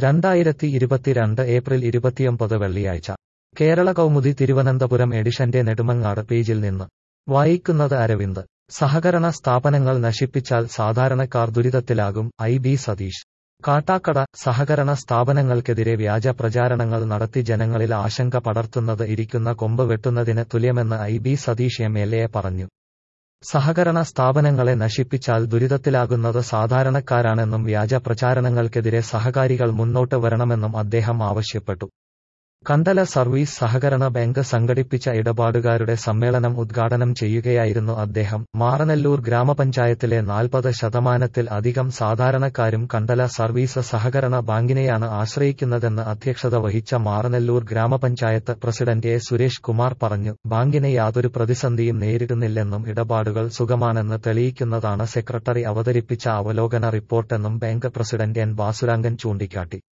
2022 April 29 വെള്ളിയാഴ്ച കേരള കൗമുദി തിരുവനന്തപുരം എഡിഷന്റെ നെടുമങ്ങാട് പേജിൽ നിന്ന് വായിക്കുന്നത് അരവിന്ദ്. സഹകരണ സ്ഥാപനങ്ങൾ നശിപ്പിച്ചാൽ സാധാരണക്കാർ ദുരിതത്തിലാകും IB സതീഷ്. കാട്ടാക്കട. സഹകരണ സ്ഥാപനങ്ങൾക്കെതിരെ വ്യാജ പ്രചാരണങ്ങൾ നടത്തി ജനങ്ങളിൽ ആശങ്ക പടർത്തുന്നത് ഇരിക്കുന്ന കൊമ്പ് വെട്ടുന്നതിന് തുല്യമെന്ന് IB സതീഷ് MLA പറഞ്ഞു. സഹകരണ സ്ഥാപനങ്ങളെ നശിപ്പിച്ചാൽ ദുരിതത്തിലാകുന്നത് സാധാരണക്കാരാണെന്നും വ്യാജ പ്രചാരണങ്ങൾക്കെതിരെ സഹകാരികൾ മുന്നോട്ട് വരണമെന്നും അദ്ദേഹം ആവശ്യപ്പെട്ടു. കണ്ടല സർവീസ് സഹകരണ ബാങ്ക് സംഘടിപ്പിച്ച ഇടപാടുകാരുടെ സമ്മേളനം ഉദ്ഘാടനം ചെയ്യുകയായിരുന്നു അദ്ദേഹം. മാറനല്ലൂർ ഗ്രാമപഞ്ചായത്തിലെ 40% അധികം സാധാരണക്കാരും കണ്ടല സർവീസ് സഹകരണ ബാങ്കിനെയാണ് ആശ്രയിക്കുന്നതെന്ന് അധ്യക്ഷത വഹിച്ച മാറനല്ലൂർ ഗ്രാമപഞ്ചായത്ത് പ്രസിഡന്റ് സുരേഷ് കുമാർ പറഞ്ഞു. ബാങ്കിന് യാതൊരു പ്രതിസന്ധിയും നേരിടുന്നില്ലെന്നും ഇടപാടുകൾ സുഗമാണെന്ന് തെളിയിക്കുന്നതാണ് സെക്രട്ടറി അവതരിപ്പിച്ച അവലോകന റിപ്പോർട്ടെന്നും ബാങ്ക് പ്രസിഡന്റ് N. വാസുരാംഗൻ ചൂണ്ടിക്കാട്ടി.